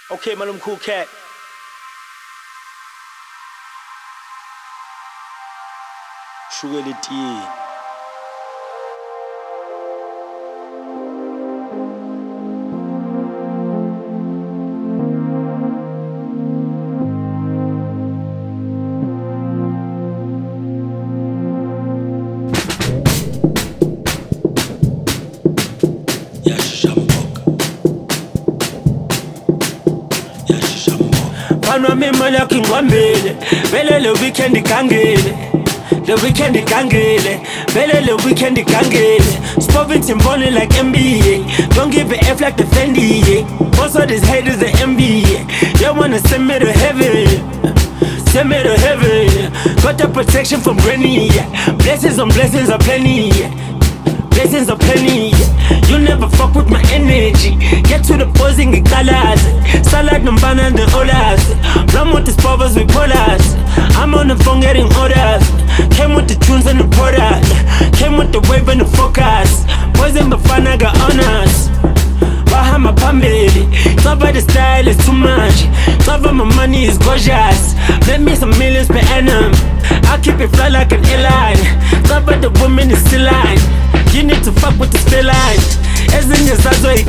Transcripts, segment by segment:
Okay, Malum Cool Cat. Sugar Litty. Fanwa mimali yakingwambile vele le weekend igangile, le weekend igangile, vele le weekend igangile. Spovin timbone like NBA, don't give a F like the Fendi. Most of these haters the NBA, they wanna send me to heaven, send me to heaven. Got the protection from Granny, blessings on blessings are plenty, blessings are plenty. You never fuck with my energy. Get to the posing in colors. Salad nombana and the olas. Run with the spovers with polas. I'm on the phone getting orders. Came with the tunes and the product. Came with the wave and the focus. Boys in Bafana got honors. Bahama Pambili. Cover the style is too much. Cover my money is gorgeous. Let me some millions per annum. I keep it fly like an airline. Cover the woman is still line. You need to fuck with the spell line. As in your size, so you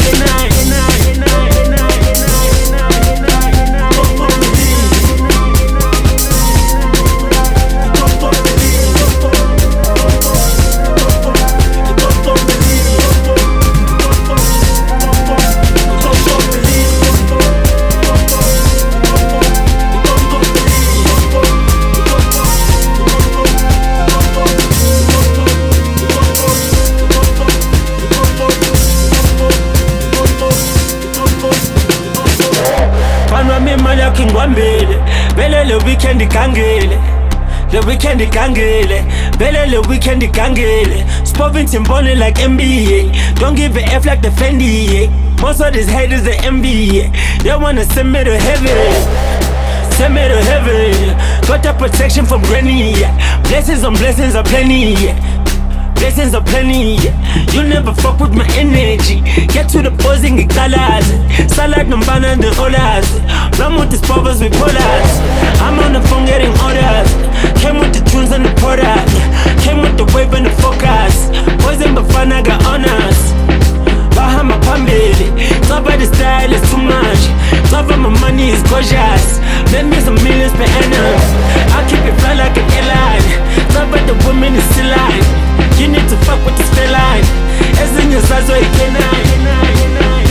mimali yakingwambile vele le weekend igangile, le weekend igangile, vele le weekend igangile. Spovin timbone like NBA, don't give a F like the Fendi. Most of these haters the NBA, they wanna send me to heaven, send me to heaven. Got the protection from Granny, blessings on blessings are plenty, blessings are plenty. You never fuck with my energy. Get to the posing in colors. Salad nombana and the olas. Run with the spovers with polas. I'm on the phone getting orders. Came with the tunes and the product. Came with the wave and the focus. Boys in Bafana got honors. Bahama Pambili. Cover the style is too much. Cover my money is gorgeous. Make me some millions per annum. I keep it fly like an airline. Cover the woman is still line. You need to fuck with this spell line. As in your size, so you cannot.